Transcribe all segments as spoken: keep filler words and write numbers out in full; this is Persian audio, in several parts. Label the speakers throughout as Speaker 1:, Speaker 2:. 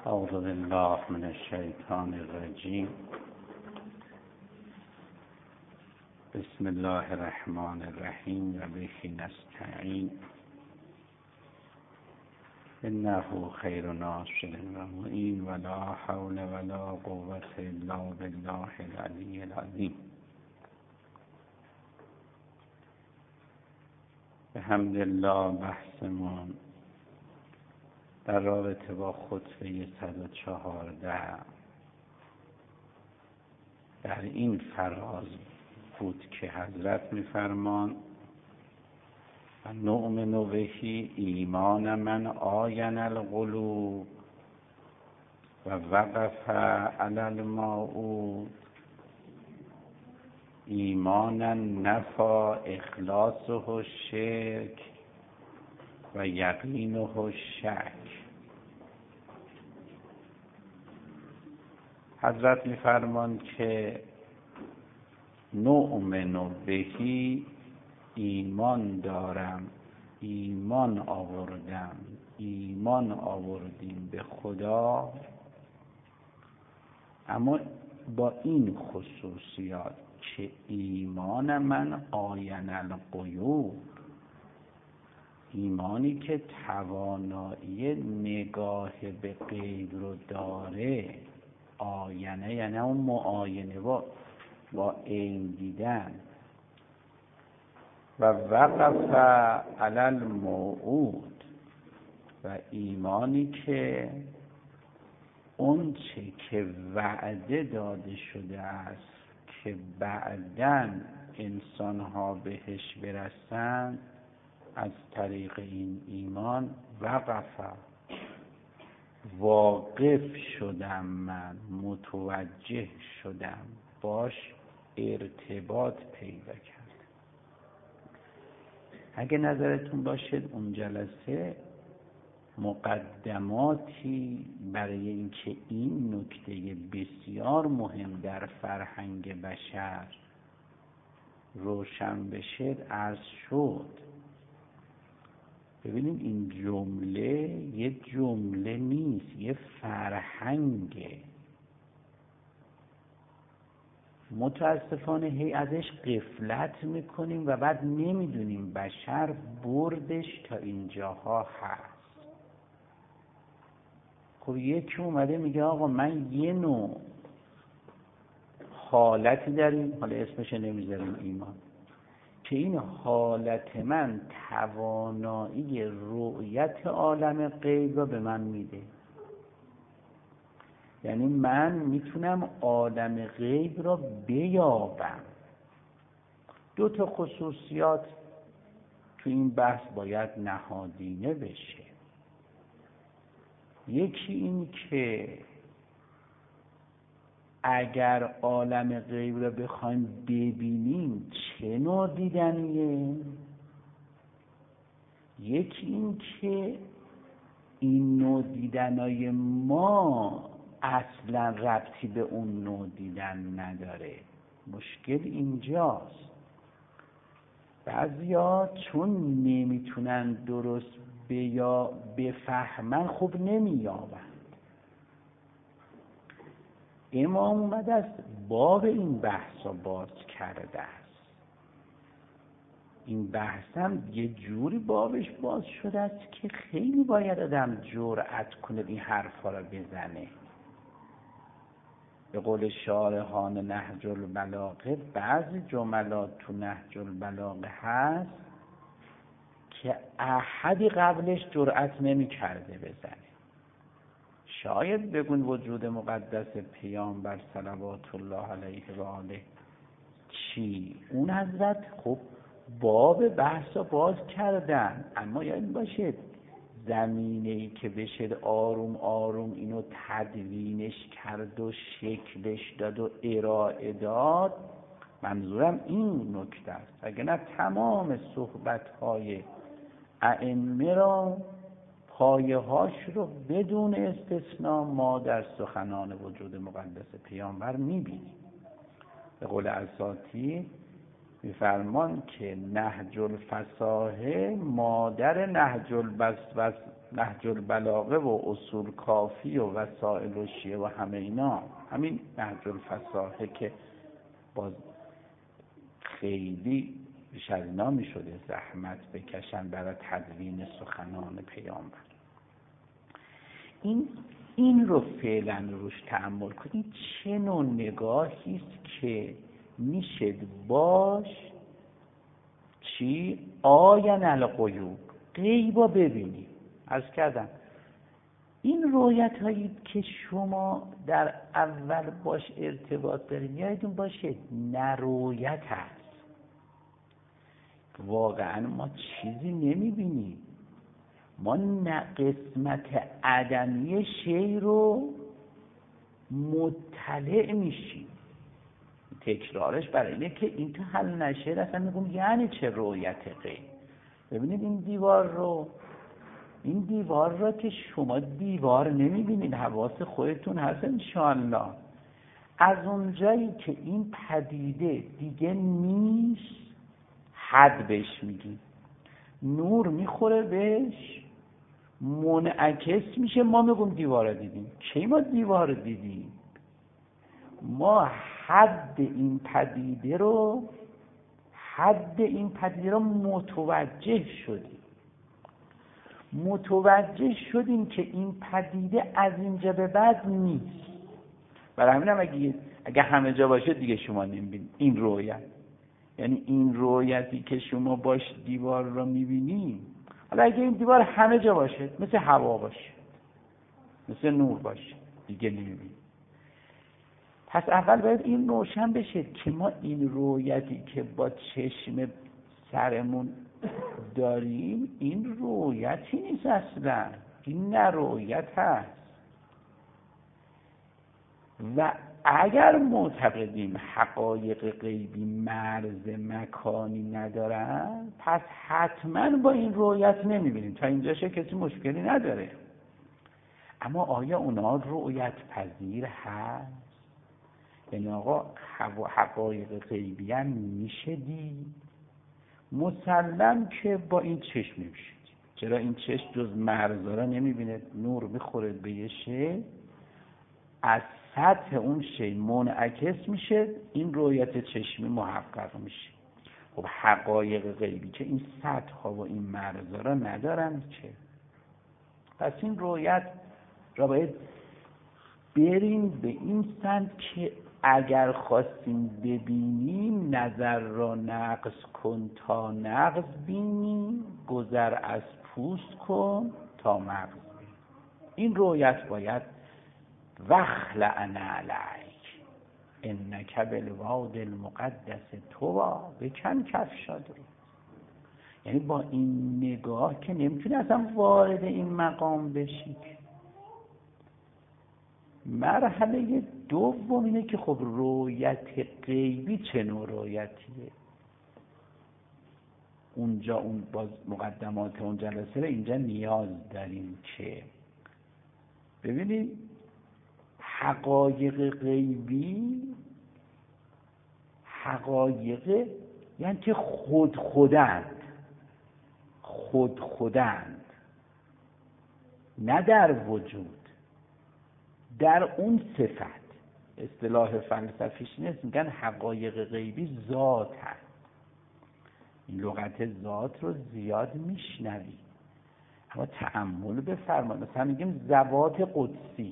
Speaker 1: اعوذ بالله من الشیطان الرجیم. بسم الله الرحمن الرحیم و به نستعین. انه خیر ناصر و معین ولا حول ولا قوة الا بالله العلی العظیم. الحمدلله بحثمون در رابطه با خطبه صد و چهارده در این فراز بود که حضرت می‌فرمان و نؤمن بهی ایمان من آین القلوب و وقف علی الموعود ایمانا نفی اخلاصه الشرک و یقینه الشک. حضرت می‌فرمان که نؤمن بهی ایمان دارم، ایمان آوردم، ایمان آوردیم به خدا، اما با این خصوصیات که ایمان من آین الغیوب، ایمانی که توانایی نگاه به غیب رو داره. آینه یعنی اون معاینه با با عین دیدن. و وقف علی الموعود، و ایمانی که اون چه که وعده داده شده است که بعداً انسان‌ها بهش برسند، از طریق این ایمان وقف واقف شدم، من متوجه شدم، باش ارتباط پیدا کرد. اگه نظرتون باشد اون جلسه مقدماتی برای اینکه این نکته بسیار مهم در فرهنگ بشر روشن بشه عرض شد. ببینید این جمله یه جمله نیست، یه فرهنگه. متاسفانه هی ازش غفلت میکنیم و بعد نمیدونیم بشر بردش تا اینجاها هست. خب یکی اومده میگه آقا من یه نوع حالتی داریم، حالا اسمش نمیذاریم ایمان، که این حالت من توانایی رؤیت عالم غیب را به من میده. یعنی من میتونم عالم غیب را بیابم. دو تا خصوصیات تو این بحث باید نهادینه بشه. یکی این که اگر عالم غیب را بخوایم ببینیم چه نوع دیدنیه. یکی این که این نوع دیدنای ما اصلا ربطی به اون نوع دیدن نداره. مشکل اینجاست. بعضیا چون نمیتونن درست بیا بفهمن خوب نمییابن. امام اومده است باب این بحث رو باز کرده است. این بحث هم یه جوری بابش باز شده است که خیلی باید آدم جرأت کنه این حرفا رو بزنه. به قول شارحان نهج البلاغه بعضی جملات تو نهج البلاغه هست که احدی قبلش جرأت نمی کرده بزنه. شاید بگون وجود مقدس پیامبر صلوات الله علیه و آله چی؟ اون حضرت خب باب بحث رو باز کردن، اما یاد باشه زمینه‌ای که بشه آروم آروم اینو تدوینش کرد و شکلش داد و ارائه داد. منظورم این نکته است. اگه نه تمام صحبت‌های ائمه را پایه هاش رو بدون استثناء ما در سخنان وجود مقدس پیامبر میبینیم. به قول اساطیر میفرمان که نهج الفصاحه مادر نهج البس نهج البلاغه و اصول کافی و وسائل و شیعه و همه اینا، همین نهج الفصاحه که باز خیلی بیش از اینا می شده زحمت بکشن برای تدوین سخنان پیامبر. این این رو فعلا روش تأمل کنید، چه نوع نگاهی است که میشه باش چی آین الغیوب غیبا ببینید. عرض کردم این رویت هایی که شما در اول باش ارتباط دارید یادتون باشه نرویت هست، واقعا ما چیزی نمیبینیم، ما نه قسمت عدمی شی رو مطلع میشیم. تکرارش برای اینه که این تا حل نشه اصلا میگم یعنی چه رویت غیب. ببینید این دیوار رو این دیوار رو که شما دیوار نمیبینید، حواس خودتون هست انشاءالله. از اونجایی که این پدیده دیگه نیست حد بهش میگیم، نور میخوره بهش منعکس میشه، ما میگم دیوار دیدیم. کی ما دیوار دیدیم؟ ما حد این پدیده رو حد این پدیده رو متوجه شدیم متوجه شدیم که این پدیده از اینجا به بعد نیست. برای همین هم اگه, اگه همه جا باشه دیگه شما نمیبینید این رویت. یعنی این رویتی که شما باش دیوار رو میبینید، حالا اگه این دیوار همه جا باشه مثل هوا باشه مثل نور باشه دیگه نمیبینید. پس اول باید این روشن بشه که ما این رویتی که با چشم سرمون داریم این رویتی نیست اصلا، این نه رویت هست. و اگر معتقدیم حقایق غیبی مرز مکانی ندارن پس حتما با این رویت نمیبینیم. تا اینجاش کسی مشکلی نداره. اما آیا اونا رویت پذیر هست؟ یعنی آقا حقایق غیبی هم میشه دید؟ مسلم که با این چشم نمیشه. چرا این چشم جز مرزا را نمیبینه؟ نور میخوره به یه شی، از سطح اون شی منعکس میشه، این رویت چشمی محقق میشه. خب حقایق غیبی که این سطح ها و این مرزا را ندارن چه؟ پس این رویت را باید بریم به این سمت که اگر خواستیم ببینیم نظر را نقص کن تا نقص بینی، گذر از پوست کن تا مغز بینی. این رویت باید وخلع علیک انک بالواد المقدس طوی، بکن کفشات رو. یعنی با این نگاه که نمیتونی اصلا وارد این مقام بشی. مرحله دوم اینه که خب رویت غیبی چه نوع رویتیه؟ اونجا اون باز مقدمات اون جلسه رو اینجا نیاز داریم که ببینید حقایق غیبی حقایق یعنی که خود خودند خود خودند نه در وجود، در اون صفت. اصطلاح فلسفیش نیست، میگن حقایق غیبی ذات هست. این لغت ذات رو زیاد میشنوی اما تأمل بفرمایید. مثلا میگیم ذوات قدسی،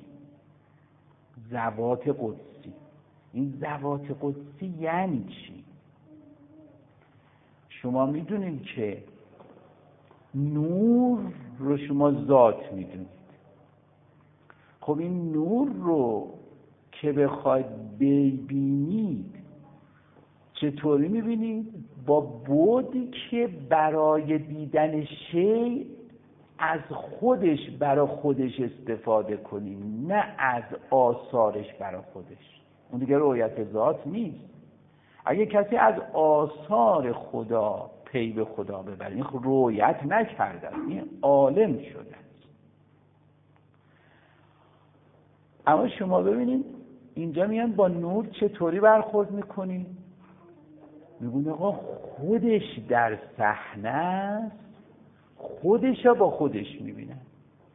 Speaker 1: ذوات قدسی. این ذوات قدسی یعنی چی؟ شما میدونید که نور رو شما ذات میدونید. خب این نور رو که بخواید ببینید چطوری میبینید؟ با بعدی که برای دیدن شی از خودش برای خودش استفاده کنیم، نه از آثارش برای خودش. اون دیگه رؤیت ذات نیست. اگه کسی از آثار خدا پی به خدا ببره این رؤیت نکرده، این عالم شده. اما شما ببینید اینجا میان با نور چطوری برخورد میکنی؟ میگونه آقا خودش در صحنه است، خودش رو با خودش میبینه.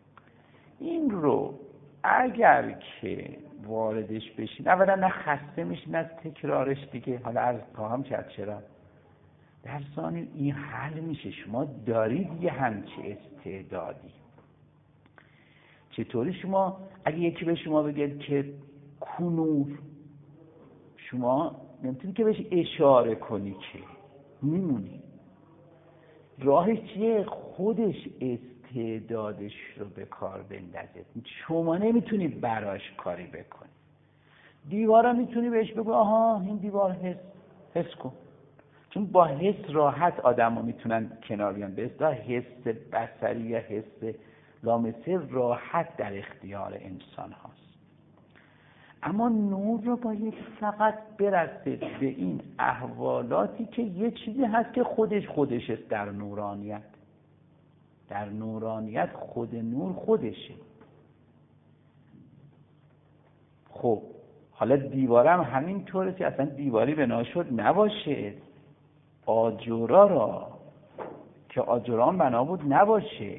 Speaker 1: این رو اگر که واردش بشین، اولا نه خسته میشین از تکرارش دیگه، حالا از خواهم کرد چرا، در ثانی این حل میشه. شما دارید یه همچه استعدادی. چطوری شما اگه یکی به شما بگه که کنور، شما نمیتونی که بهش اشاره کنی که میمونی. راهش چیه؟ خودش استعدادش رو به کار بندازه. شما نمیتونی براش کاری بکنی. دیوارا میتونی بهش بگو آها این دیوار حس حس کن، چون با حس راحت آدم ها میتونن کنار بیان. به اصطلاح حس بصری یا حس لامسه راحت در اختیار انسان هاست. اما نور رو باید فقط برسه به این احوالاتی که یه چیزی هست که خودش خودش است. در نورانیت در نورانیت خود نور خودشه. خب حالا دیوارم همین طوره که اصلا دیواری بنا شد نباشه، آجورا را که آجوران بنا بود نباشه،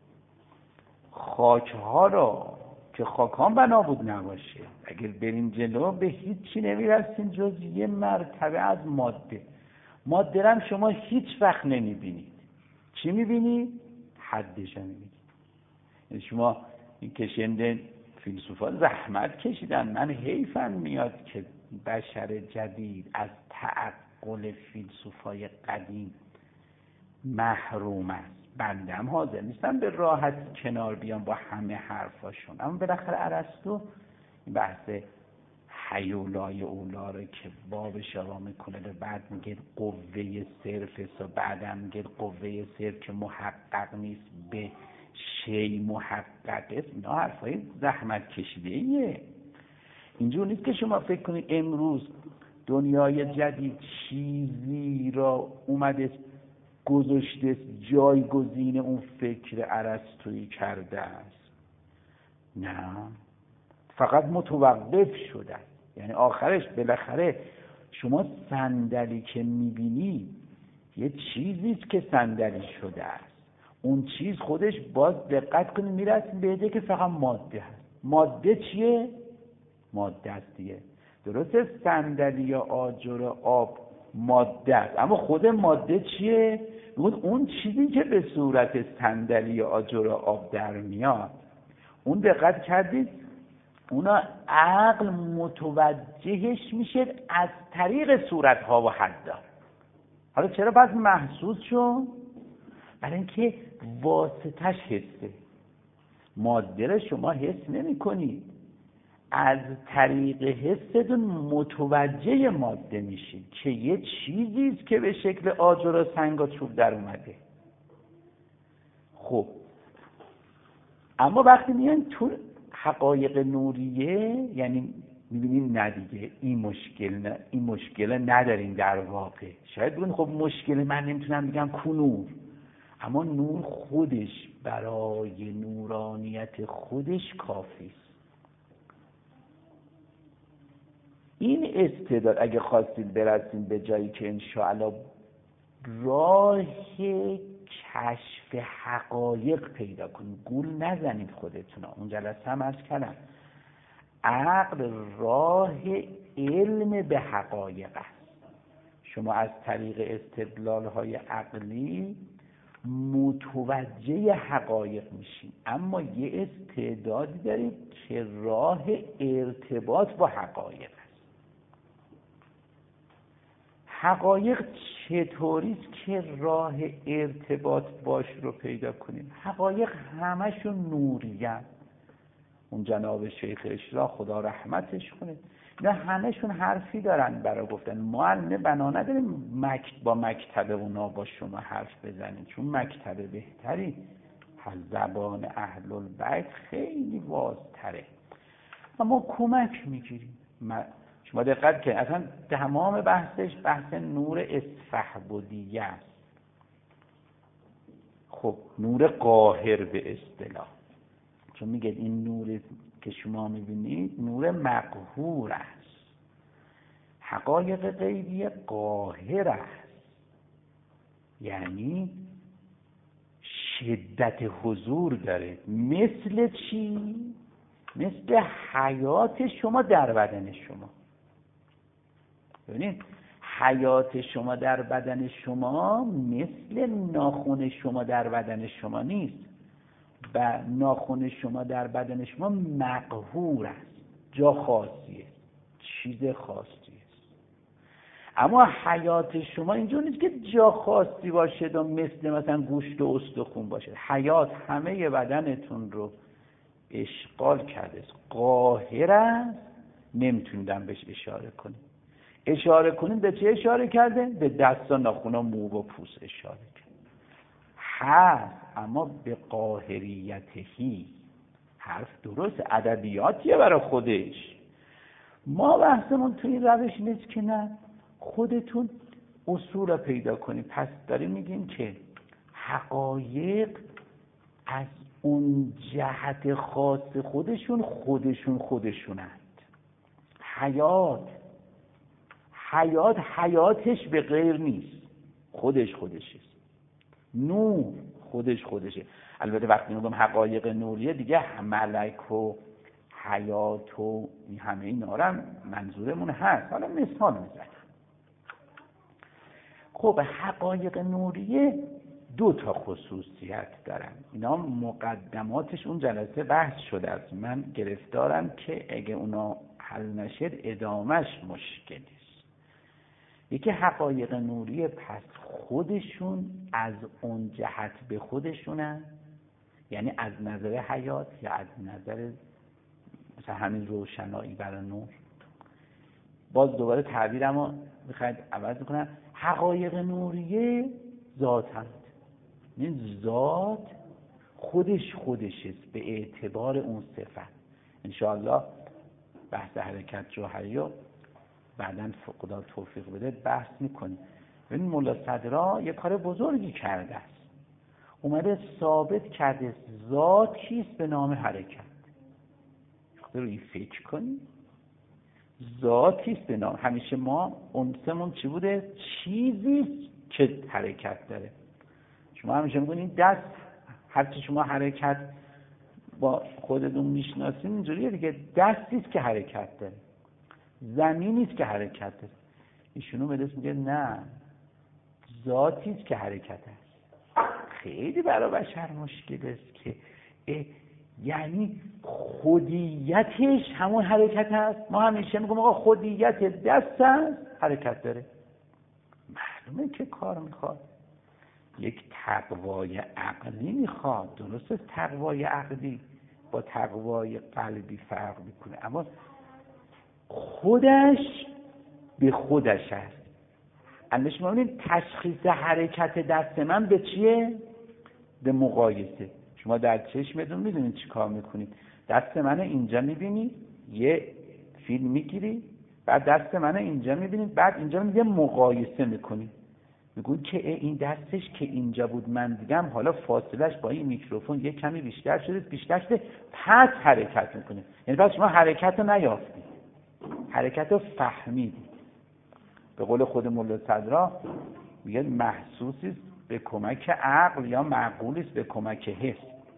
Speaker 1: خاکها را که خاکان بنا بود نباشه. اگر بریم جلو به هیچی نمیرسیم جز یه مرتبه از ماده. ماده هم شما هیچ وقت نمیبینید. چی میبینید؟ حدش میبینید. یعنی شما این کشنده فیلسوفا زحمت کشیدن. من حیفم میاد که بشر جدید از تعقل فیلسوفای قدیم محروم است. بنده هم حاضر نیستم به راحت کنار بیام با همه حرفاشون، اما بالاخره ارسطو این بحث هیولای اولا رو که بابش را میکنه و بعد میگه قوه صرف است و بعدم میگه قوه صرف که محقق نیست به شی محقق است. اینا حرفای زحمت کشیده ایه. اینجور نیست که شما فکر کنید امروز دنیای جدید چیزی را اومده گذاشته جایگزین اون فکر ارسطویی کرده است. نه، فقط متوقف شده. یعنی آخرش بالاخره شما صندلی که میبینی یه چیزیست که صندلی شده است. اون چیز خودش باز دقت کنید میرسیم به ایده که فقط ماده هست. ماده چیه؟ ماده است دیگه. درسته صندلی یا آجر آب ماده است، اما خود ماده چیه؟ اون چیزی که به صورت صندلی یا آجر آب در میاد. اون دقت کردید اونا عقل متوجهش میشه از طریق صورتها و حدا. حالا چرا پس محسوس شد؟ برای اینکه واسطش حسه. ماده رو شما حس نمی کنید، از طریق حستون متوجه ماده میشید که یه چیزیست که به شکل آجر و سنگ و چوب در اومده. خب اما وقتی میان تو حقایق نوریه، یعنی میبینیم نه دیگه این مشکل نه، این مشکل نداریم در واقع. شاید بگن خب مشکل من نمیتونم بگم کنور، اما نور خودش برای نورانیت خودش کافی است. این استعداد اگه خواستید برسیم به جایی که انشاءالله راه کشف حقایق پیدا کنید، گول نزنید خودتون. اون جلسه هم عرض کردم عقل راه علم به حقایق است. شما از طریق استدلال های عقلی متوجه حقایق میشین، اما یه استعدادی دارید که راه ارتباط با حقایق است. حقایق چطوریست که راه ارتباط باش رو پیدا کنیم؟ حقایق همشون نوریه. اون جناب شیخ اشراق خدا رحمتش کنه، اینا همشون حرفی دارن برای گفتن. ما علمه بنا نداریم مکت با مکتب اونا با شما حرف بزنیم، چون مکتب بهتری از زبان اهل البیت خیلی بازتره، اما کمک میگیریم. شما دقت کنید اصلا تمام بحثش بحث نور اسفحبودیه است. خب نور قاهر به اصطلاح، چون میگه این نور که شما میبینید نور مقهور است. حقایق غیبی قاهر است، یعنی شدت حضور داره. مثل چی؟ مثل حیات شما در بدن شما. ببینید حیات شما در بدن شما مثل ناخن شما در بدن شما نیست. و ناخن شما در بدن شما مقهور است، جا خاصیه، چیز خاصی است. اما حیات شما اینجور نیست که جا خاصی باشه و مثل مثلا گوشت و استخون باشه. حیات همه بدنتون رو اشغال کرده است، قاهر است، نمیتونیدم بهش اشاره کنیم. اشاره کنیم به چه اشاره کرده؟ به دست و ناخن و مو و پوست اشاره کرده. هست اما به قاهریتهی. حرف درست، ادبیاتیه برای خودش. ما بحثمون توی این روش نیست که نه خودتون اصول رو پیدا کنیم. پس داریم میگیم که حقایق از اون جهت خاص خودشون خودشون خودشونند. حیات حیات حیاتش به غیر نیست، خودش خودشه. نور خودش خودشه. البته وقتی میگم حقایق نوریه دیگه ملک و حیات و همه اینا رو منظورمون هست. حالا مثال میزنم. خب حقایق نوریه دو تا خصوصیت دارن. اینا مقدماتش اون جلسه بحث شده است. من گرفتارم که اگه اونا حل نشد ادامش مشکلی است. یکی حقایق نوریه پس خودشون از اون جهت به خودشونن، یعنی از نظر حیات یا از نظر مثلا همین روشنایی برای نور. باز دوباره تعبیرم رو میخواید عوض کنم. حقایق نوریه ذاتند، این ذات خودش خودش است به اعتبار اون صفت. انشاءالله بحث حرکت جوهری رو بعداً خدا توفیق بده بحث میکنیم. این مولا صدرا یک کار بزرگی کرده است، اومده ثابت کرده ذات چیست به نام حرکت. خدا رو این فکر کنیم، ذاتیست به نام. همیشه ما انسمون چی بوده؟ چیزی که حرکت داره. شما همیشه میگونید دست، هرچی شما حرکت با خودتون میشناسید اینجوریه دیگه، دستیست که حرکت داره، زمینیست که حرکت داره. ایشونو به دست میگه نه، ذاتیست که حرکت است. خیلی برای بشر مشکل است که یعنی خودیتش همون حرکت هست. ما همیشه میگم آقا خودیت دست هست، حرکت داره. معلومه که کار میخواد، یک تقوای عقلی میخواد. درسته تقوای عقلی با تقوای قلبی فرق میکنه، اما خودش به خودش هست. اندش ما ببینید تشخیص حرکت دست من به چیه؟ به مقایسه. شما در چشمتون میدونید چی کار میکنید. دست من اینجا میبینید، یه فیلم میگیرید، بعد دست من اینجا میبینید، بعد اینجا یه مقایسه میکنید، میگون که این دستش که اینجا بود من دیدم، حالا فاصلش با این میکروفون یه کمی بیشتر شده، بیشتر شده، پس حرکت میکنه. یعنی پس شما حرکت رو نیافتید، حرکت رو فهمیدید. به قول خود مولا صدرا میگه محسوسیست به کمک عقل یا معقولیست به کمک حس.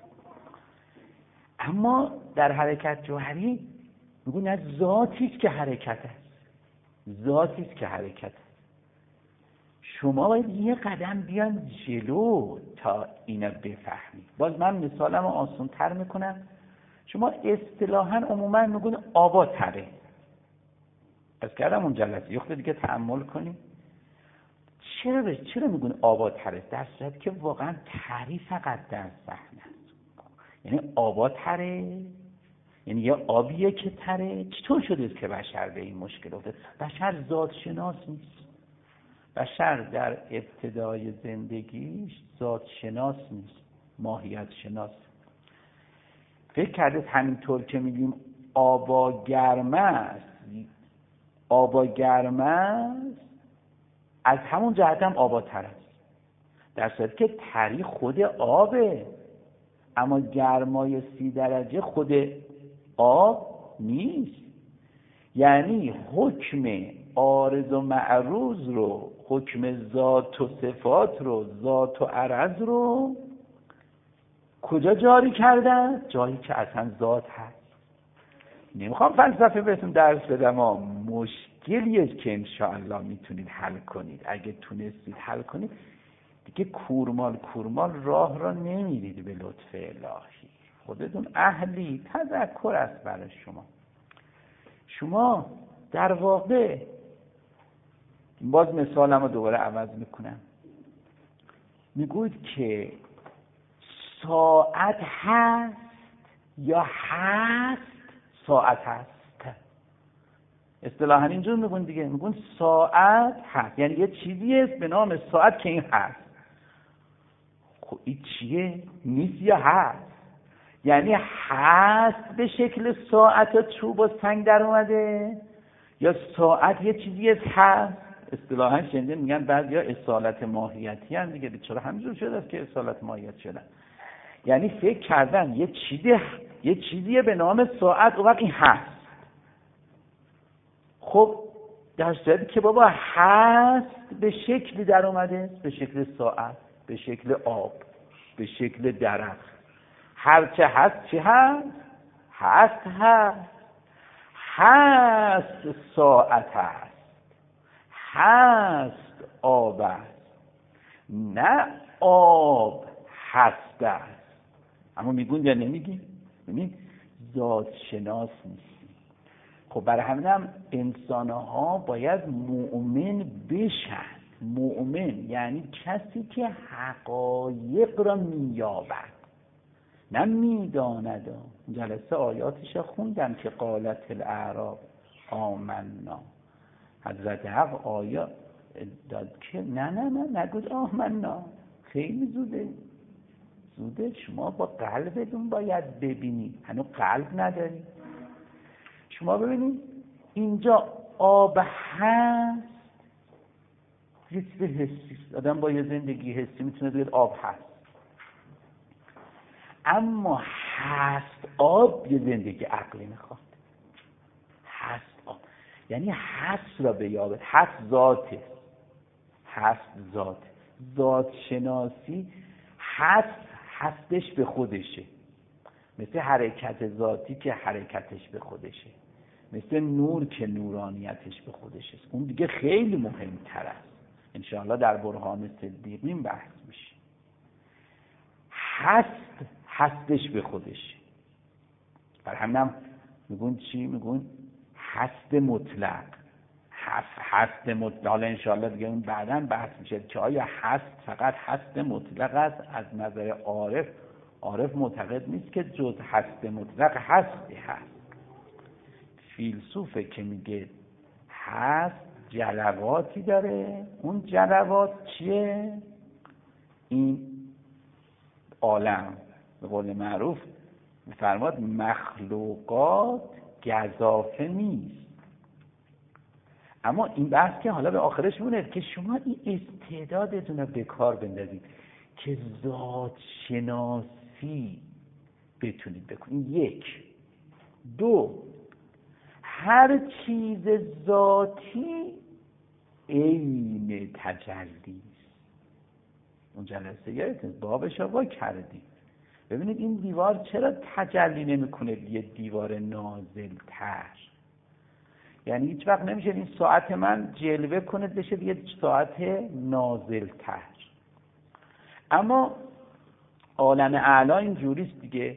Speaker 1: اما در حرکت جوهری میگه نه، ذاتیست که حرکت است، ذاتیست که حرکت است. شما باید یه قدم بیان جلو تا اینو بفهمید. باز من مثالم رو آسان تر میکنم. شما اصطلاحاً عموماً میگن آبا تره. از کردم اون جلسه یه خود دیگه تأمل کنیم. چرا به چرا میگن آبا تره؟ در صورتی که واقعا تری فقط در صحنه است. یعنی آبا تره، یعنی یه آبیه که تره. چطور شده که بشر به این مشکل افتاد؟ بشر ذات شناس نیست. بشر در ابتدای زندگیش ذات شناس نیست، ماهیت شناس. فکر کرده همینطور که میگیم آبا گرمه است، آبا گرمه است، از همون جهت هم آبا تر است. در صورتی که تری خود آبه، اما گرمای سی درجه خود آب نیست. یعنی حکم عارض و معروض رو، حکم ذات و صفات رو، ذات و عرض رو کجا جاری کردن؟ جایی که اصلا ذات هست. نمیخوام فلسفه بهتون درس بدم، اما مشکلیه که انشاءالله میتونید حل کنید. اگه تونستید حل کنید دیگه کورمال کورمال راه را نمیرید به لطف الهی. خودتون اهلی. تذکر است برای شما. شما در واقع، باز مثالم رو دوباره عوض میکنم، میگوید که ساعت هست یا هست ساعت هست. اصطلاحاً اینجور میگون دیگه، میگون ساعت هست، یعنی یه چیزی است به نام ساعت که این هست. خب این چیه؟ نیست یا هست؟ یعنی هست به شکل ساعت و چوب و سنگ در اومده، یا ساعت یه چیزی است هست. اصطلاحاً شنیده میگن بعضیا اصالت ماهیتی هم دیگه. چرا همینجور شده است که اصالت ماهیت شدن؟ یعنی فکر کردن یه چیزی یه چیزیه به نام ساعت، اون وقت این هست. خب در صورتی که بابا هست به شکلی در اومده، به شکل ساعت، به شکل آب، به شکل درخت. هرچه هست چی هست؟ هست هست هست ساعت هست، هست آب است، نه آب هست است. اما میگون یا نمیگی؟ ببین ذات شناس نیستی. خب برای همینم انسانها باید مؤمن بشن. مؤمن یعنی کسی که حقایق را مییابد، نه میداند. جلسه آیاتش خوندم که قالت الاعراب آمنا. حضرت حق آیات داد که نه نه نه نگود آمنا، خیلی زوده زوده شما با قلبتون باید ببینید. هنوز قلب نداری. شما ببینید اینجا آب هست، یه چیز حسی. آدم با یه زندگی حسی میتونه بگه آب هست. اما هست آب یه زندگی عقلی میخواد. هست آب یعنی هست را بیابد. هست ذاته، هست ذات. ذات شناسی هست هستش به خودشه، مثل حرکت ذاتی که حرکتش به خودشه، مثل نور که نورانیتش به خودشه. اون دیگه خیلی مهمتر است. انشاءالله در برهان صدیقین بحث میشه. هست هستش به خودشه. بر همینم میگون چی؟ میگون هست مطلق. هست هست مطلق. حالا انشاءالله دیگه اون بعداً بحث میشه که آیا هست فقط هست مطلق است. از نظر عارف، عارف معتقد نیست که جز هست مطلق هستی هست. فیلسوفه که میگه هست جلواتی داره. اون جلوات چیه؟ این عالم به قول معروف میفرماد مخلوقات گزافه نیست. اما این بحث که حالا به آخرش مونه که شما این استعدادتون رو به کار بندازید که ذات شناسی بتونید بکنید. یک. دو، هر چیز ذاتی عین تجلی است. اون جلسه یادتون بابش رو وا کردیم. ببینید این دیوار چرا تجلی نمیکنه یه دیوار نازل تر؟ یعنی هیچ وقت نمیشه این ساعت من جلوه کنه بشه یه ساعت نازل تر. اما عالم اعلی اینجوریست دیگه.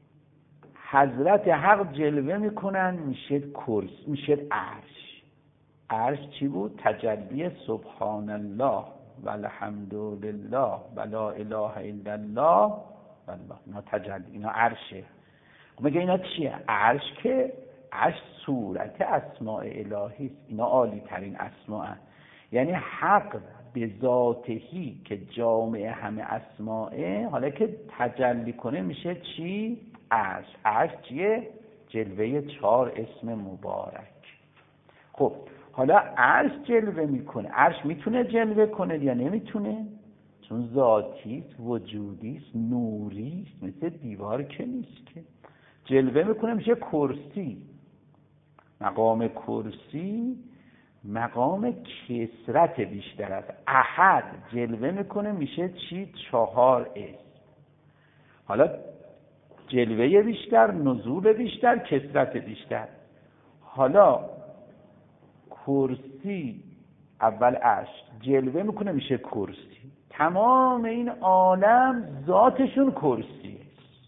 Speaker 1: حضرت حق جلوه میکنن میشه کرس، میشه عرش. عرش چی بود؟ تجلی سبحان الله و الحمد لله و لا اله الا الله والله. اینا تجلی، اینا عرشه. خب مگه اینا چیه؟ عرش که عرش صورت اسماء الهی است. اینا عالی ترین اسماء هست. یعنی حق به ذاتهی که جامع همه اسماءه، حالا که تجلی کنه میشه چی؟ عرش. عرش چیه؟ جلوه چهار اسم مبارک. خب حالا عرش جلوه میکنه. عرش میتونه جلوه کنه یا نمیتونه؟ چون ذاتیست، وجودیست، نوریست، مثل دیوار که نیست که. جلوه میکنه میشه کرسی. مقام کرسی مقام کثرت بیشتر است. احد جلوه میکنه میشه چی؟ چهار اسم. حالا جلوه بیشتر، نزول بیشتر، کثرت بیشتر. حالا کرسی اول عرش جلوه میکنه میشه کرسی. تمام این عالم ذاتشون کرسیه.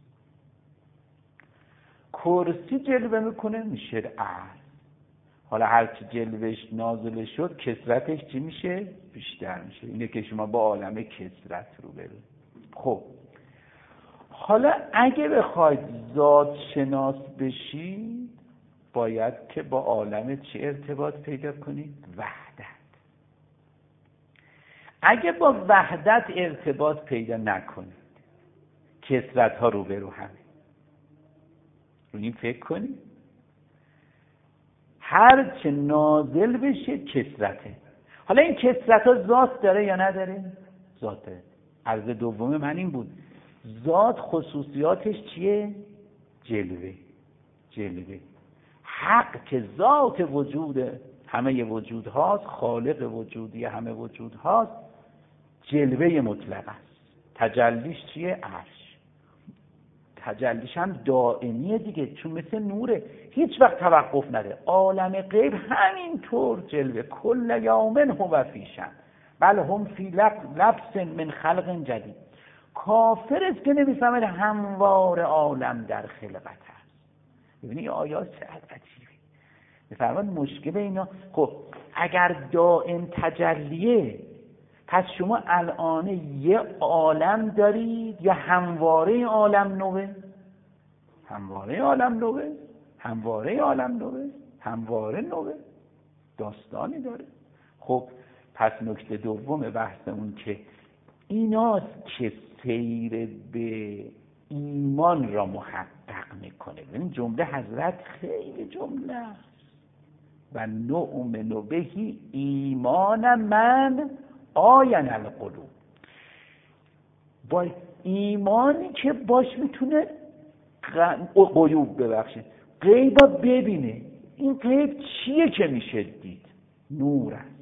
Speaker 1: کرسی جلوه میکنه میشه عرش. حالا هر چی جلوهش نازل شد کثرتش چی میشه؟ بیشتر میشه. اینه که شما با عالم کثرت رو برید. خب حالا اگه بخواید ذات شناس بشید باید که با عالم چی ارتباط پیدا کنید؟ وحدت. اگه با وحدت ارتباط پیدا نکنید کثرت ها رو به رو همه. رو این فکر کنید هر چه نازل بشه کثرته. حالا این کثرت ها ذات داره یا نداره؟ ذات داره. عرض دوم من این بود ذات خصوصیاتش چیه؟ جلوه. جلوه. حق که ذات وجود همه وجود هاست، خالق وجودی همه وجود هاست، جلوه مطلق است. تجلیش چیه؟ عرش. تجلیش هم دائمیه دیگه، چون مثل نوره، هیچ وقت توقف نداره. عالم غیب همینطور جلوه، کل یومن هو فی شأن بل هم فی لبس من خلق جدید. کافر است که نمیفهمه هموار عالم در خلقت هست. ببینید آیات چقدر عجیبه. میفرمان مشکل اینا. خب اگر دائم تجلیه پس شما الان یه عالم دارید یا همواره عالم نوه؟ همواره عالم نوه؟ همواره عالم نوه؟ همواره نوه؟ داستانی داره. خب پس نکته دوم بحثمون که ایناست که سیر به ایمان را محقق میکنه. این جمله حضرت خیلی جمله است. و نؤمن بهی ایمان من آین القلوب. با ایمانی که باش میتونه غیوب ببخشید غیبا ببینه. این غیب چیه که میشه دید؟ نور است.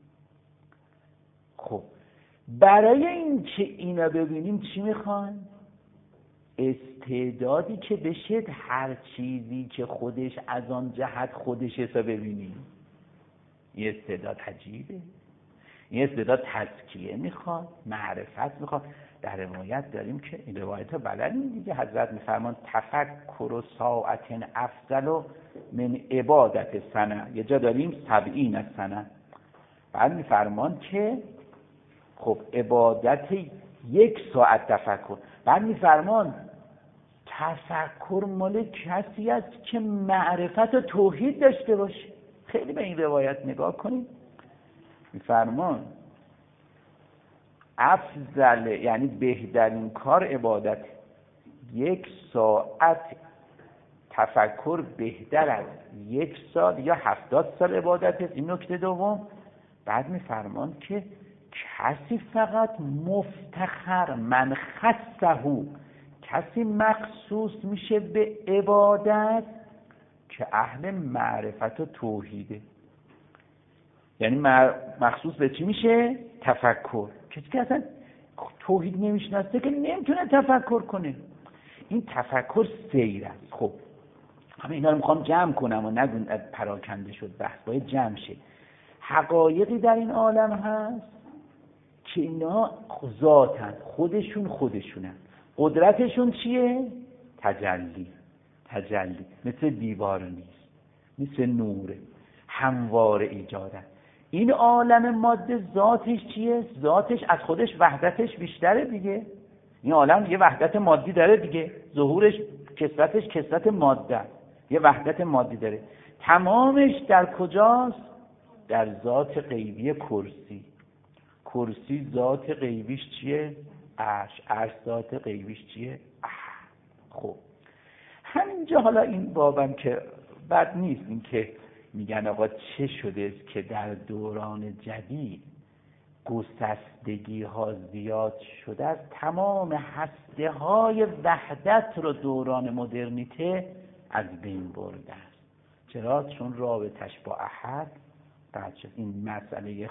Speaker 1: خب برای این که اینا ببینیم چی میخوان؟ استعدادی که بشه هر چیزی که خودش از آن جهت خودش حساب ببینیم. این استعداد عجیبه. این استعداد تزکیه میخواد، معرفت میخواد. در روایت داریم که این روایت ها بلدیم دیگه، حضرت میفرمان تفکر و ساعت افضل و من عبادت سنه. یه جا داریم سبعین سنه. بعد میفرمان که خب عبادت یک ساعت تفکر. بعد میفرمان تفکر مال کسی است که معرفت و توحید داشته باشه. خیلی به این روایت نگاه کنید. میفرمان افضل یعنی بهترین کار عبادت، یک ساعت تفکر بهتر از یک سال یا هفتاد سال عبادت است. این نکته دوم. بعد میفرمان که کسی فقط مفتخر من خصه، کسی مخصوص میشه به عبادت که اهل معرفت و توحیده. یعنی مخصوص به چی میشه؟ تفکر. کسی که اصلا توحید نمیشناسه که نمیتونه تفکر کنه. این تفکر سیر است. خب همه اینا رو میخوام جمع کنم و نگون پراکنده شد بحث، باید جمع شه. حقایقی در این عالم هست که اینا ذاتن، خودشون خودشونن. قدرتشون چیه؟ تجلی. تجلی مثل دیوار نیست، مثل نوره، همواره ایجادن. این عالم ماده ذاتش چیه؟ ذاتش از خودش وحدتش بیشتره دیگه. این عالم یه وحدت مادی داره دیگه، ظهورش کثرتش کثرت ماده، یه وحدت مادی داره. تمامش در کجاست؟ در ذات غیبی کرسی. کرسی ذات غیبیش چیه؟ عرش. عرش ذات غیبیش چیه؟ احد. خب همینجا حالا این بابم که بد نیست، این که میگن آقا چه شده است که در دوران جدید گسستگی ها زیاد شده است، تمام هسته های وحدت رو دوران مدرنیته از بین برده است. چرا؟ چون رابطش با احد قطع شد. این مسئله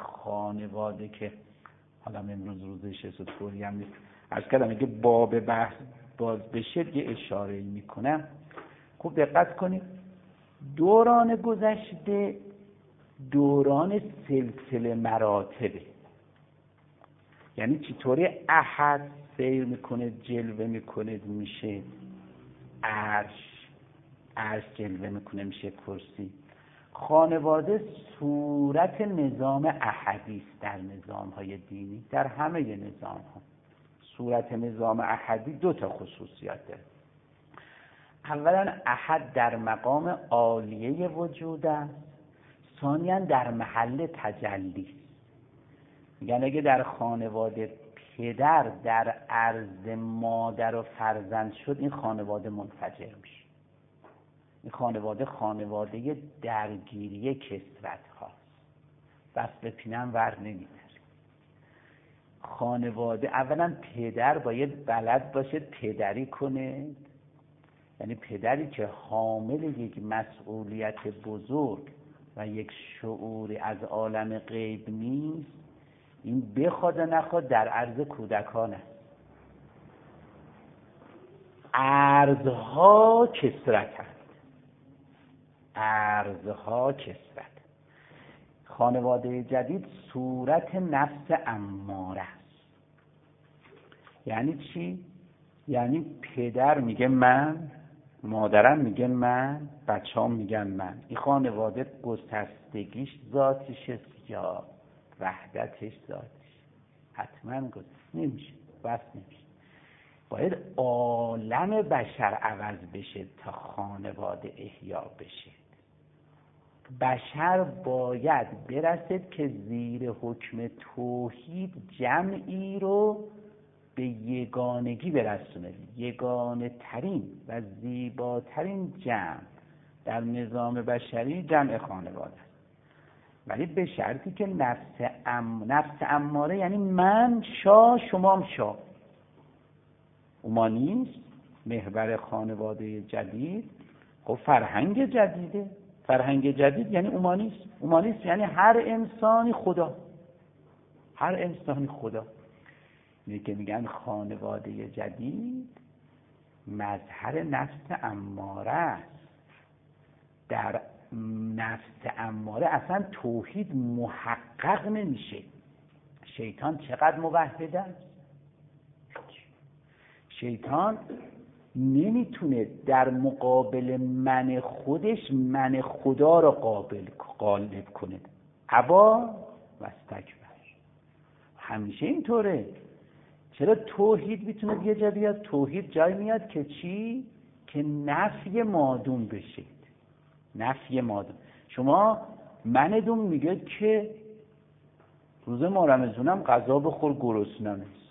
Speaker 1: خانواده که حالا امروز روز شست و چهار هم نیست، عرض کردم که باب بحث باز بشه یه اشاره میکنم. خوب دقت کنید، دوران گذشته دوران سلسله مراتبه. یعنی چطوری احد سیر میکنه، جلوه میکنه میشه عرش، عرش جلوه میکنه میشه کرسی. خانواده صورت نظام احدی است در نظام های دینی، در همه نظام ها. صورت نظام احدی دو تا خصوصیات داره. اولا احد در مقام عالیه وجود است، ثانیاً در محل تجلی. میگن اگه در خانواده پدر در عرض مادر و فرزند شد، این خانواده منفجر میشه. این خانواده خانواده درگیری کثرت هاست، بس به پینم ور نمیداره. خانواده اولا پدر باید بلد باشه پدری کنه، یعنی پدری که حامل یک مسئولیت بزرگ و یک شعوری از عالم غیب نیست، این بخواد و نخواد در عرض کودکان است. ارزها کثرت است، ارزها کثرت. خانواده جدید صورت نفس اماره است. یعنی چی؟ یعنی پدر میگه من، مادرم میگه من، بچه‌ام میگن من. این خانواده گسستگیش ذاتیشه یا وحدتش ذاتیش؟ حتما گسست نمیشه، بس نمیشه. باید عالم بشر عوض بشه تا خانواده احیا بشه. بشر باید برسد که زیر حکم توحید جمعی رو به یگانگی برسونه. یگانه ترین و زیباترین جمع در نظام بشری جمع خانواده است، ولی به شرطی که نفس ام نفس اماره، یعنی من شاه شمام شاه، اومانیست محور خانواده جدید. خب فرهنگ جدیده، فرهنگ جدید یعنی اومانیست. اومانیست یعنی هر انسانی خدا، هر انسانی خدا. اینه که میگن خانواده جدید مظهر نفس اماره است. در نفس اماره اصلا توحید محقق نمیشه. شیطان چقدر موحد است؟ شیطان نمیتونه در مقابل من خودش من خدا رو قابل غالب کنه. ابا و استکبر. همیشه اینطوره. چرا توحید میتونه یه جا بیاد؟ توحید جای میاد که چی؟ که نفی مادون بشه. نفی مادون. شما منتون میگه که روز ما رمضانم غذا بخور گرسنه نیست.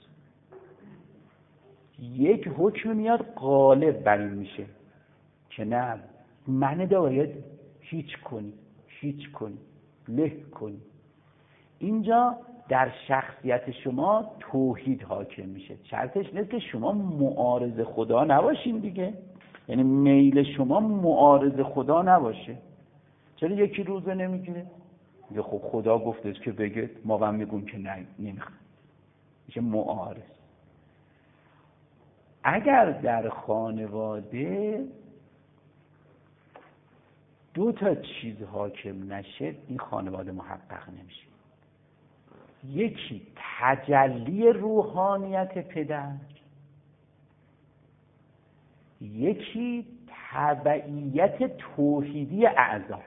Speaker 1: یک حکم میاد غالب بر این میشه که نه، من باید هیچ کنی، هیچ کنی، له کنی. اینجا در شخصیت شما توحید حاکم میشه. شرطش نیست که شما معارض خدا نباشین دیگه، یعنی میل شما معارض خدا نباشه. چرا یکی روزه نمیگیره؟ میگه خب خدا گفته که بگه، ما هم میگیم که نه نمیخوام، میشه معارض. اگر در خانواده دو تا چیز حاکم نشه، این خانواده محقق نمیشه. یکی تجلی روحانیت پدر، یکی تبعیت توحیدی اعضا.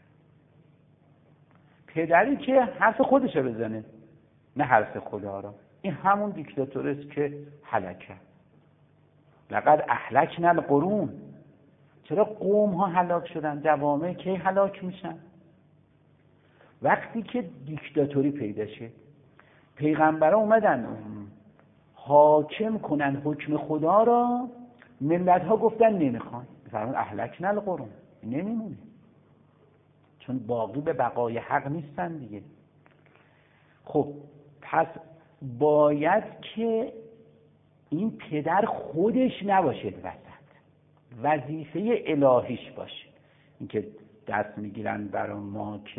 Speaker 1: پدری که حرف خودشه بزنه نه حرف خدا را، این همون دیکتاتور است که هلاکه. لقد اهلکنا القرون. چرا قوم ها هلاک شدن؟ جوامع کی هلاک میشن؟ وقتی که دیکتاتوری پیدا شه. پیغمبران اومدن حاکم کنن حکم خدا را، ملت ها گفتن نمیخوان. فرمان اهلکنا القرون، نمیمونه، چون باقی به بقای حق نیستن دیگه. خب پس باید که این پدر خودش نباشه وسط، وظیفه الهیش باشه. این که دست میگیرن برای ما که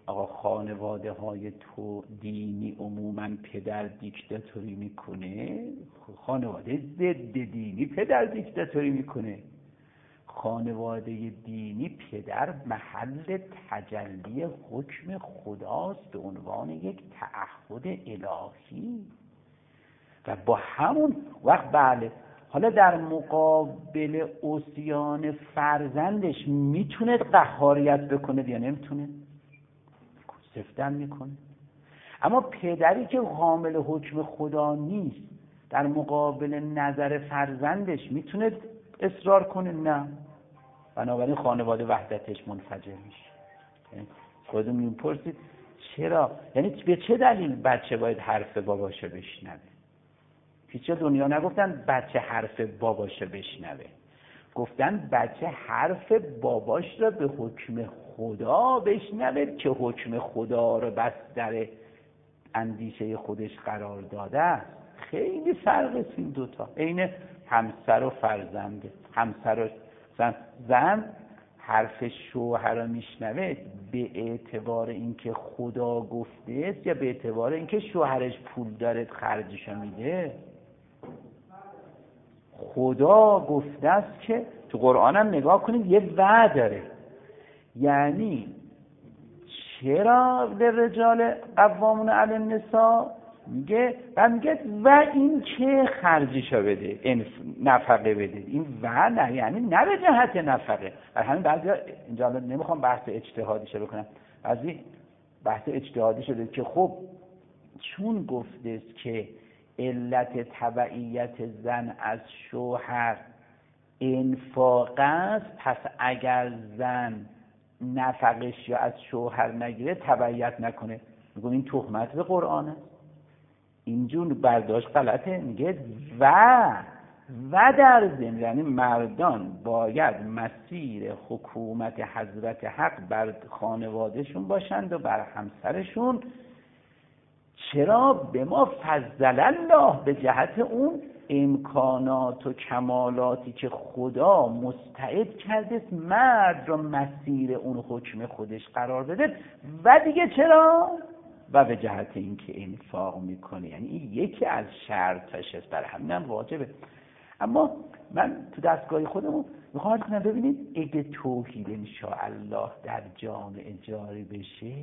Speaker 1: آقا خانواده های تو دینی عموما پدر دیکتاتوری میکنه، خانواده ضد دینی پدر دیکتاتوری میکنه. خانواده دینی پدر محل تجلی حکم خداست به عنوان یک تعهد الهی و با همون وقت بله. حالا در مقابل عصیان فرزندش میتونه قهاریت بکنه یا نمیتونه؟ سفتن میکنه. اما پدری که حامل حکم خدا نیست در مقابل نظر فرزندش میتونه اصرار کنه؟ نه. بنابراین خانواده وحدتش منفجر میشه. خودتون میپرسید چرا؟ یعنی به چه دلیل بچه باید حرف باباشو بشنوه؟ هیچ جا دنیا نگفتن بچه حرف باباشو بشنوه، گفتن بچه حرف باباش را به حکم خدا بشنوه که حکم خدا رو بستر اندیشه خودش قرار داده است. خیلی فرق است این دوتا، عین همسر و فرزنده. همسر و زن, زن حرف شوهر رو میشنوه به اعتبار اینکه خدا گفته است یا به اعتبار اینکه شوهرش پول داره خرجشو میده؟ خدا گفته است که تو قرآن هم نگاه کنید یه وعده داره. یعنی چرا للرجال قوامون علی النساء میگه و میگه و این که خرجشو بده، نفقه بده. این و نه یعنی نه به جهت نفقه. برای همین بعضی اینجا نمیخوام بحث اجتهادیشو بکنم، بعضی بحث اجتهادی شده که خب چون گفته است که علت تبعیت زن از شوهر انفاق است، پس اگر زن نفقش یا از شوهر نگیره تبعیت نکنه. میگم این تهمت به قرآنه. اینجور برداشت غلطه. میگه و و در ضمن یعنی مردان باید مسیر حکومت حضرت حق بر خانوادهشون باشند و بر همسرشون. چرا؟ به ما فضل الله، به جهت اون امکانات و کمالاتی که خدا مستعد کرده است مرد را مسیر اون حکم خودش قرار بده. و دیگه چرا؟ و به جهت اینکه انفاق میکنه. یعنی این یکی از شرطش است، برای همین هم واجبه. اما من تو دستگاه خودمون میخوام کنم ببینید اگه توحید انشاءالله در جامعه جاری بشه،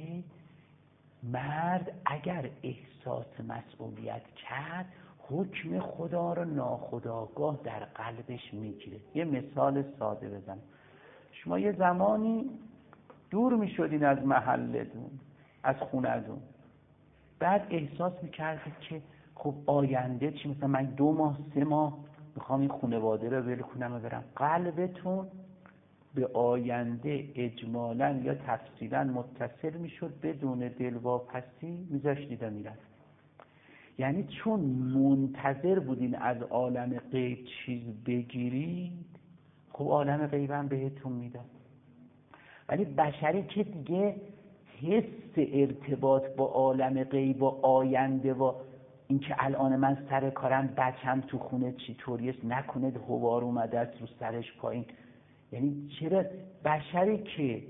Speaker 1: مرد اگر احساس مسئولیت کرد حکم خدا رو ناخودآگاه در قلبش میگیره. یه مثال ساده بزنم. شما یه زمانی دور میشدین از محلتون، از خونه‌تون، بعد احساس میکردید که خب آینده چی؟ مثلا من دو ماه سه ماه میخوام این خانواده رو ول کنم و برم. قلبتون به آینده اجمالاً یا تفصیلاً متصل میشد، بدون دلواپسی میذاشتید و میرفت. یعنی چون منتظر بودین از عالم غیب چیز بگیرید، خب عالم غیب هم بهتون میداد. ولی بشری که دیگه حس ارتباط با عالم غیب و آینده و اینکه الان من سر کارم بچم تو خونه چطوریه، نکنه حوار اومده است رو سرش پایین. یعنی چرا بشری که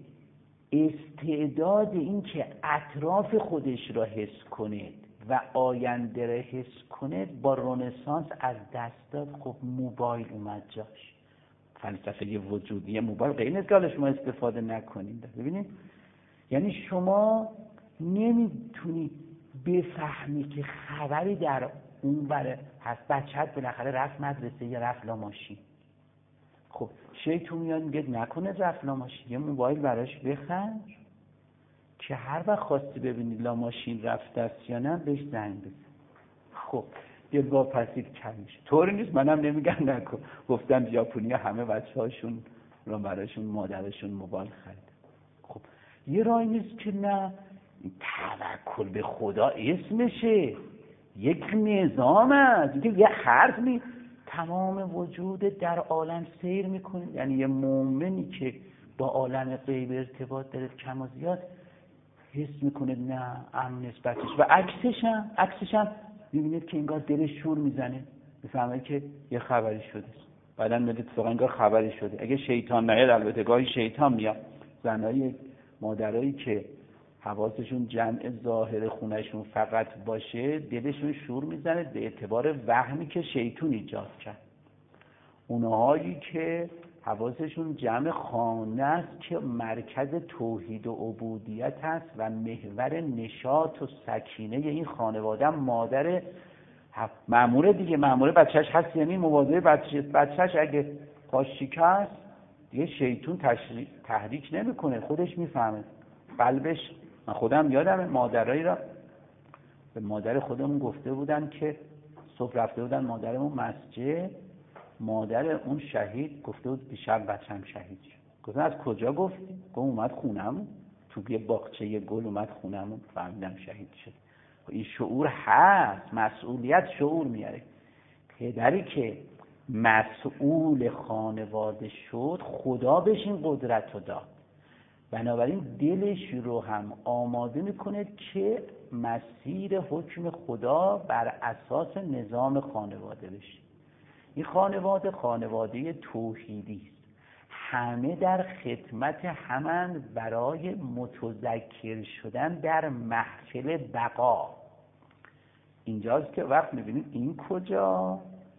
Speaker 1: استعداد این که اطراف خودش را حس کنه و آینده را حس کنه با رنسانس از دست داد؟ خب موبایل اومد جاش. فلسفه وجودی موبایل غیر نیست که حالا شما استفاده نکنید. ببینید یعنی شما نمیتونی بفهمی که خبری در اون بره هست. بچه‌ت بالاخره رفت مدرسه یا رفت لاماشین. خب شیطون میاد میگه نکنه رفت لاماشین، یه موبایل براش بخر که هر وقت خواستی ببینی لاماشین رفته است یا نه بهش زنگ بزن. خب یه با پسید کم میشه. طوری نیست، منم نمیگم نکن. گفتم ژاپنیا همه بچه‌هاشون رو براشون مادرشون موبایل خرید. خب یه راهی نیست که نه توکل به خدا اسمشه، یک نظام است، یه حرف می تمام وجود در عالم سیر میکنه. یعنی یه مؤمنی که با عالم غیب ارتباط داره کم و زیاد حس میکنه نه امن نسبتش، و عکسش هم عکسش هم میبینید که انگار دلش شور میزنه، میفهمه که یه خبری شده. بعداً میاد اتفاقا انگار خبری شده. اگه شیطان نیاد، البته گاهی شیطان میاد، زنایی مادرایی که حواسشون جمع ظاهر خونشون فقط باشه، دلشون شور میزنه به اعتبار وهمی که شیطون ایجاد کرد. اونهایی که حواسشون جمع خانه است که مرکز توحید و عبودیت است و محور نشاط و سکینه این خانواده مادر مأموره دیگه، مأموره بچهش هست، یعنی مواظب بچه بچهش اگه پاش شکست دیگه شیطون تحریک نمیکنه، خودش میفهمه قلبش. من خودم یادم مادرایی را به مادر خودمون گفته بودن که صبح رفته بودن مادرمون مسجد، مادر اون شهید گفته بود دیشب بچه‌م شهید شد. گفتم از کجا گفتی؟ گفت اومد خونمون، تو یه باغچه گل اومد خونمون، فهمیدم شهید شد. این شعور هست، مسئولیت شعور میاره. پدری که مسئول خانواده شد خدا بهش این قدرت رو داد، بنابراین دلش رو هم آماده میکنه که مسیر حکم خدا بر اساس نظام خانواده بشه. این خانواده خانواده توحیدی است، همه در خدمت همند برای متذکر شدن در محفل بقا. اینجاست که وقت میبینیم این کجا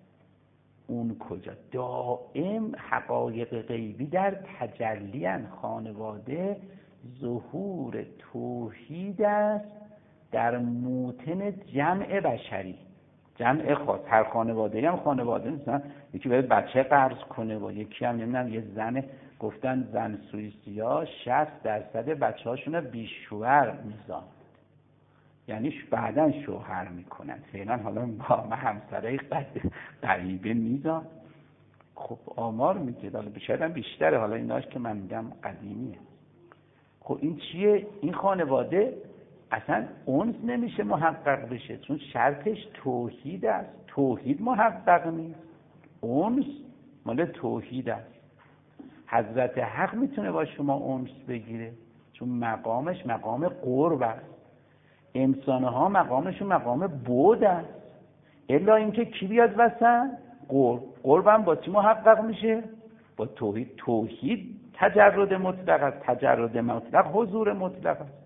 Speaker 1: اون کجا، دائم حقایق غیبی در تجلی ان. خانواده ظهور توحید است در موطن جمع بشری، جمع خاص. هر خانواده هم خانواده نیستن، یکی باید بچه قرض کنه و یکی هم نمیدونم یه زن، گفتن زن سوئیسیا شصت درصد بچه هاشون بی شوهر میزان، یعنی بعدن شوهر میکنن، فعلا حالا با همسرای غریبه میزان. خب آمار میگه، حالا شاید هم بیشتره، حالا ایناش که من میگم قدیمیه. خب این چیه؟ این خانواده اصلا اونس نمیشه محقق بشه، چون شرطش توحید است. توحید محقق نیست، اونس مال توحید است. حضرت حق میتونه با شما اونس بگیره چون مقامش مقام قرب است، انسان ها مقامشون مقام بود است. الا اینکه کی بیاد وسط؟ قرب. قرب هم با چی محقق میشه؟ با توحید. توحید تجرد مطلق است، تجرد مطلق حضور مطلق است.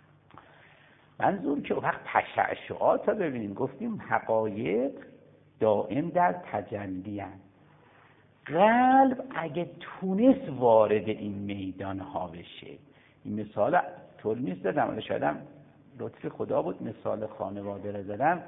Speaker 1: منظور که وقت تشعشعات رو ببینیم، گفتیم حقایق دائم در تجلی هست. قلب اگه تونست وارد این میدان ها بشه، این مثال طول نیست دادم، ولی شاید هم لطف خدا بود مثال خانواده رو زدم،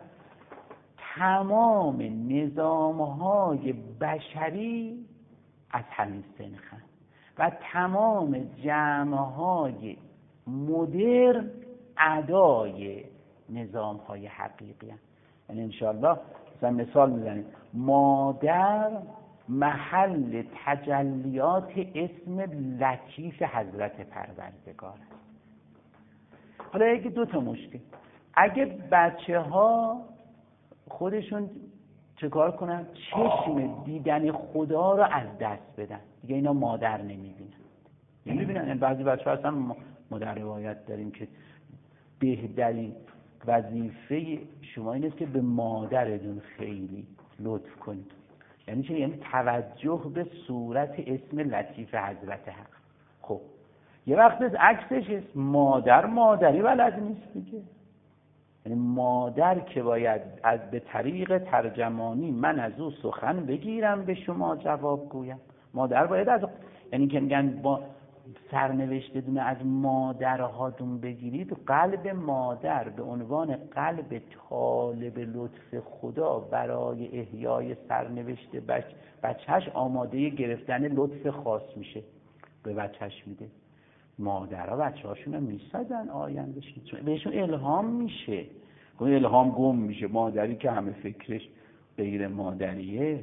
Speaker 1: تمام نظام های بشری از همین سنخن و تمام جمع های مدرن ادای نظام های حقیقی هست. یعنی انشاءالله مثلا مثال میزنیم، مادر محل تجلیات اسم لطیف حضرت پروردگار است. حالا اگه دو تا مشکل، اگه بچه ها خودشون چه کار کنن؟ چشم دیدن خدا رو از دست بدن، دیگه اینا مادر نمیبینن نمیبینن یعنی بعضی بچه ها اصلا ما در روایت داریم که بهترین وظیفه شما این است که به مادرتون خیلی لطف کنید. یعنی چه؟ یعنی توجه به صورت اسم لطیف حضرت حق. خب یه وقت از عکسش است، مادر مادری بلد نیست دیگه. یعنی مادر که باید از به طریق ترجمانی من از او سخن بگیرم به شما جواب گویم، مادر باید از، یعنی که میگن با سرنوشت دونه از مادرهاتون بگیرید، قلب مادر به عنوان قلب طالب لطف خدا برای احیای سرنوشت بچ بچهش آماده گرفتن لطف خاص میشه، به بچهش میده. مادرها بچه هاشون رو میسازن آیندهشون، چون بهشون الهام میشه. اون الهام گم میشه. مادری که همه فکرش غیر مادریه،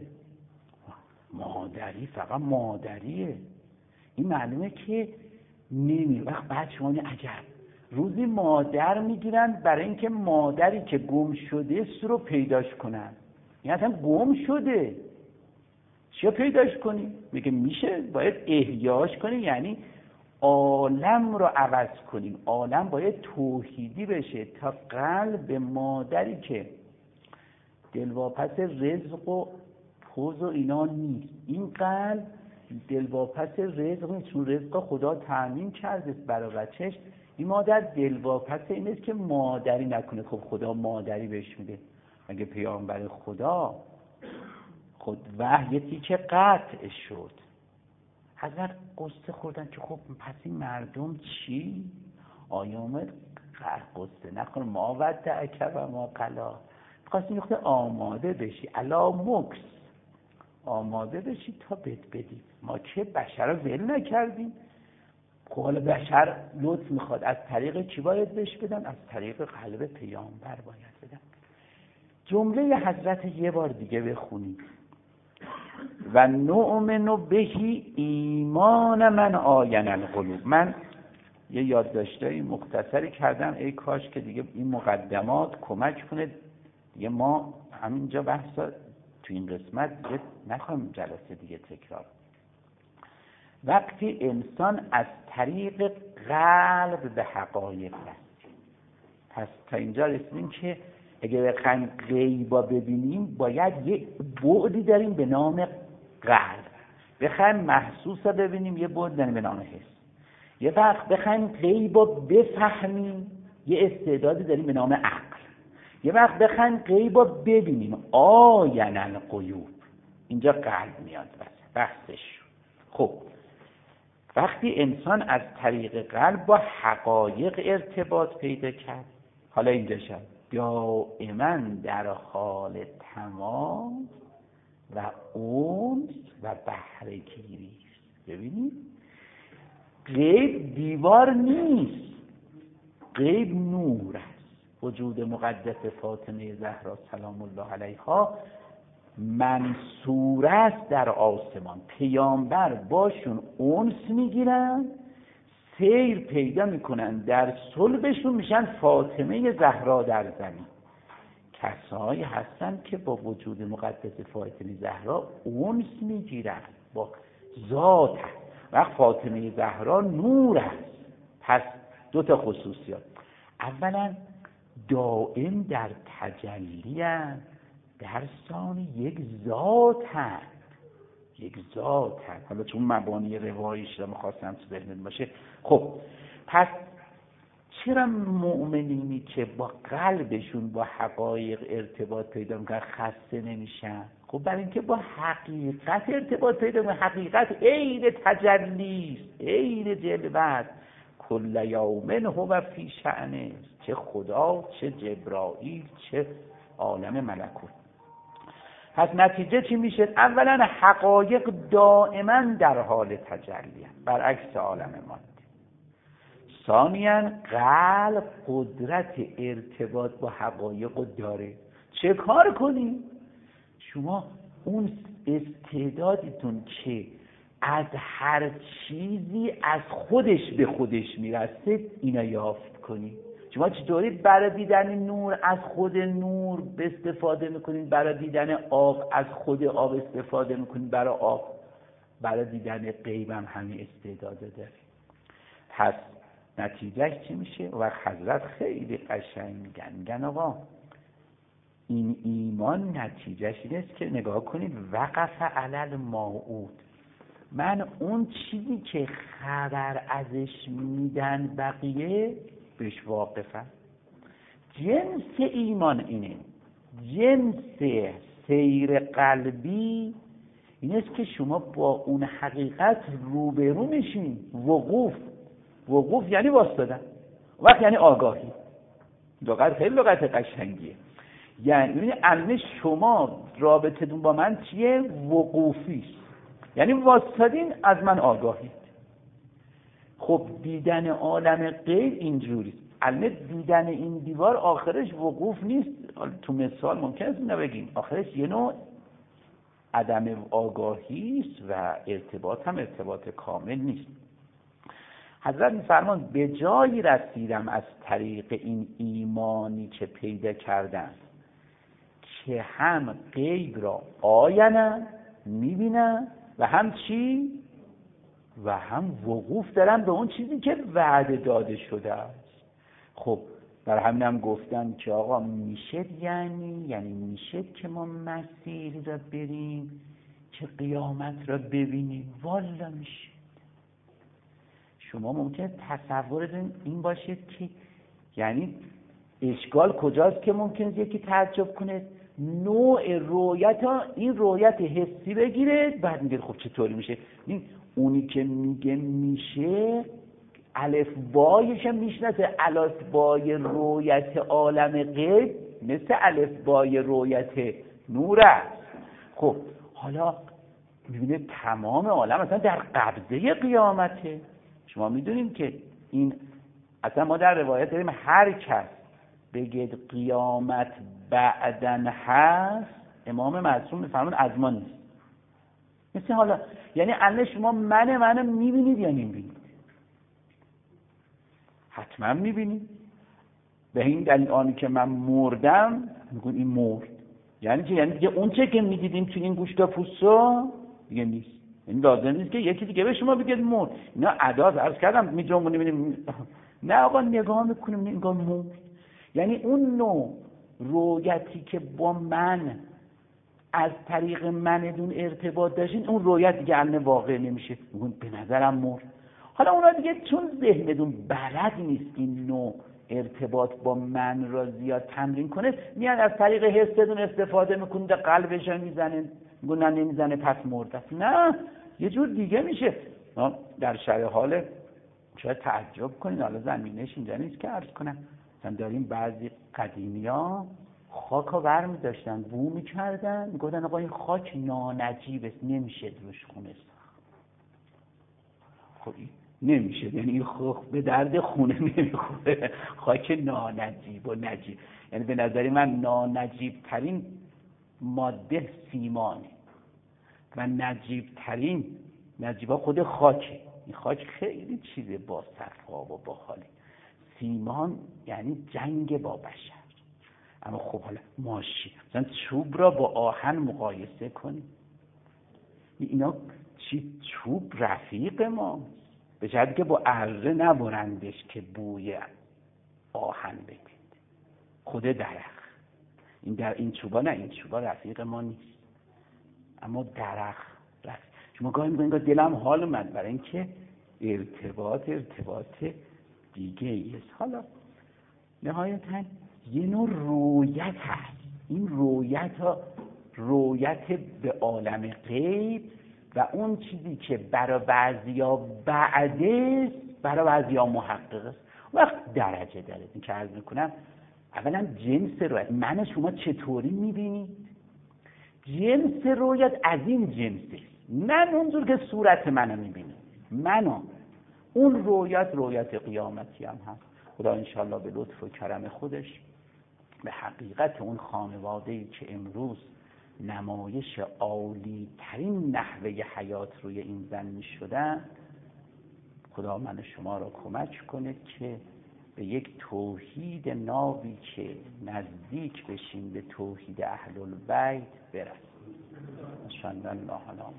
Speaker 1: مادری فقط مادریه، این معلومه که نمی وقت بچه هانی عجب روزی مادر میگیرن برای اینکه مادری که گم شده است رو پیداش کنن. این اصلا گم شده، چیا پیداش کنی؟ میگه میشه باید احیاش کنی، یعنی عالم رو عوض کنیم. عالم باید توحیدی بشه تا قلب مادری که دلواپس رزق و پوز و اینا نیست، این قلب دلواپس رزق نیست، چون رزق خدا تامین کرده برای بچهش، این مادر دلواپس این است که مادری نکنه. خب خدا مادری بهش میده، مگه پیامبر خدا؟ خود وحیتی که قطع شد. حضرت قصه خوردن که خب پس این مردم چی؟ آیا اومد قصه نخور ما ودعک و ما قلا. می‌خواستی نقطه آماده بشی، الا مکس آماده بشی تا بد بدیم. ما که بشر رو ول نکردیم. خب حالا بشر لطف میخواد، از طریق چی باید بهش بدن؟ از طریق قلب پیامبر باید بدن. جمله حضرت یه بار دیگه بخونید. و نؤمن بهی ایمان من آین القلوب. من یه یادداشتای مختصری کردم، ای کاش که دیگه این مقدمات کمک کنه دیگه ما همینجا بحثا تو این قسمت دیگه نخوایم جلسه دیگه تکرار. وقتی انسان از طریق قلب به حقایق رسید، پس تا اینجا رسیدیم که اگه بخوایم غیبا ببینیم باید یه بعدی داریم به نام قلب. بخوایم محسوسا ببینیم یه بعد داریم به نام حس. یه وقت بخوایم غیبا بفهمیم یه استعدادی داریم به نام عقل. یه وقت بخوایم غیبا ببینیم آین الغیوب، اینجا قلب میاد بحثش. خب وقتی انسان از طریق قلب با حقایق ارتباط پیدا کرد، حالا اینجا شد دائما در حال تمام و اونس و بهره گیری است. ببینید غیب دیوار نیست، غیب نور است. وجود مقدس فاطمه زهرا سلام الله علیها منصور است در آسمان. پیامبر باشون اونس میگیرن، سیر پیدا میکنن، در صلبشون میشن فاطمه زهرا در زمین. کسایی هستن که با وجود مقدس فاطمه زهرا اونس میگیرن، با ذات هست. وقت فاطمه زهرا نور است. پس دو تا خصوصیات. اولا دائم در تجلی هست، در ثانی یک ذات هست، یک ذات هست. حالا چون مبانی رواییش رو میخواستم تو ذهنت باشه. خب پس چرا مؤمنینی که با قلبشون با حقایق ارتباط پیدا میکنن خسته نمیشن؟ خب برای اینکه با حقیقت ارتباط پیدا میکنن. حقیقت عین تجلی است، عین جلوه. کل یوم هو فی شأن، چه خدا چه جبرائیل چه عالم ملکوت. پس نتیجه چی میشه؟ اولا حقایق دائما در حال تجلی هست، برعکس عالم مادی. ثانیاً قلب قدرت ارتباط با حقایق داره. چه کار کنی؟ شما اون استعدادتون که از هر چیزی از خودش به خودش میرسه اینا یافت کنی. شما چطوری برای دیدن نور از خود نور استفاده میکنین، برای دیدن آب از خود آب استفاده میکنین، برای آب برای دیدن غیب هم همین استعداد داره. پس نتیجهش چی میشه؟ و حضرت خیلی قشنگ میگن میگن آقا این ایمان نتیجهش این است که نگاه کنید وقف علل موعود. من اون چیزی که خبر ازش میدن بقیه بهش واقفم. جنس ایمان اینه، جنس سیر قلبی این است که شما با اون حقیقت روبرو میشین. وقوف، وقوف یعنی واسطه، وقت یعنی آگاهی. لغت خیلی لغت قشنگیه. یعنی علم شما رابطتون با من چیه؟ وقوفی است، یعنی واسطین از من آگاهید. خب دیدن عالم غیب اینجوری. علم دیدن این دیوار آخرش وقوف نیست. تو مثال ممکن است اینو بگیم آخرش یه نوع عدم آگاهی است و ارتباط هم ارتباط کامل نیست. حضرت می‌فرمان به جایی رسیدم از طریق این ایمانی که پیدا کردم که هم غیب را آینم میبینم و هم چی؟ و هم وقوف دارم به اون چیزی که وعده داده شده است. خب در همین هم گفتن که آقا میشه یعنی یعنی میشه که ما مسیری را بریم که قیامت را ببینیم. والا میشه. شما ممکنه تصورتون این باشه که یعنی اشکال کجاست که ممکنه یکی تعجب کنه نوع رویت ها این رویت حسی بگیره بعد میگه خب چطوری میشه. این اونی که میگه میشه الف بایش هم میشناسه. الف بای رویت عالم غیب مثل الف بای رویت نور است. خب حالا میبینه تمام عالم اصلا در قبضه قیامته. شما میدونیم که این اصلا ما در روایت داریم هر کس بگید قیامت بعدن هست امام معصوم میفرمون از ما نیست. مثل حالا یعنی الان شما من منو میبینید یا نمیبینید؟ حتما میبینید. به این دلیل آنی که من مردم میگون این مرد یعنی چه؟ یعنی دیگه اون چه که میدیدیم تو این گوشت و پوستا دیگه نیست. این لازم نیست که یکی دیگه به شما بگید مرد. اینا عداد عرض کردم میجنبونیم میبینیم نه آقا نگاه میکنیم نگاه مرد. یعنی اون نوع رویتی که با من از طریق منتون ارتباط داشتین اون رویت دیگه الان واقع نمیشه. میگون به نظرم مرد. حالا اونا دیگه چون ذهنتون بلد نیست این نوع ارتباط با من را زیاد تمرین کنه میان از طریق حستون استفاده میکنید قلبش رو میزنه میگون نه نمیزنه پس مرده. نه یه جور دیگه میشه. در شرح حال شاید تعجب کنید حالا زمینش اینجا نیست که عرض کنم. مثلا داریم بعضی قدیمی ها خاک ها برمی داشتن بو میکردن میگفتن آقا این خاک نانجیب است نمیشه روش خونه ساخت. خب نمیشه یعنی این خاک به درد خونه نمیخوره. خاک نانجیب و نجیب یعنی به نظر من نانجیب ترین ماده سیمانه و نجیب ترین نجیبا خود خاکه. این خاک خیلی چیزه با صفا و با حالی. سیمان یعنی جنگ با بشر. اما خب حالا ماشین مثلا چوب را با آهن مقایسه کنیم اینا چی چوب رفیق ما به جهتی که با اره نبرندش که بوی آهن بگید. خود درخت این در این چوبا نه این چوبا رفیق ما نیست اما درخت رفیق. شما گاهی میگن انگار دلم حال من برای اینکه ارتباط ارتباط دیگه ایست. حالا نهایتاً یه نوع رویت هست. این رویت ها رویت به عالم غیب و اون چیزی که برای بعضیا بعده برای بعضیا محقق است. وقت درجه داره. این که عرض میکنم اولا جنس رویت من شما چطوری میبینید؟ جنس رویت از این جنسه من اونجور که صورت منو میبینید منو اون رویت رویت قیامتی هم هست. خدا انشاءالله به لطف و کرم خودش به حقیقت اون خانواده‌ای که امروز نمایش عالی ترین نحوه حیات روی این زمین شدن خدا من شما را کمک کنه که به یک توحید نابی که نزدیک بشیم به توحید اهل البیت برسیم. صلی الله علی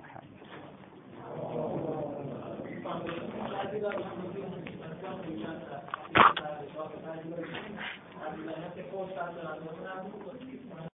Speaker 1: محمد.